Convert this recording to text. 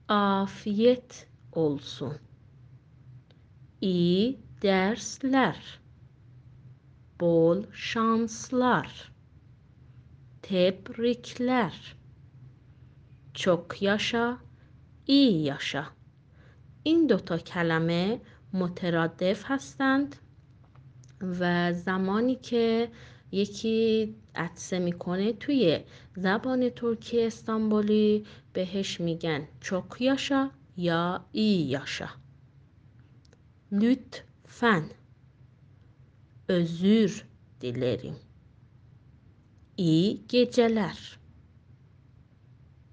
Afiyet olsun. İyi dersler. Bol şanslar. Tebrikler. Çok yaşa, iyi yaşa. این دوتا کلمه مترادف هستند و زمانی که یکی عطسه میکنه توی زبان ترکی استانبولی بهش میگن çok yaşa یا iyi yaşa. Lütfen. Özür dilerim. İyi geceler.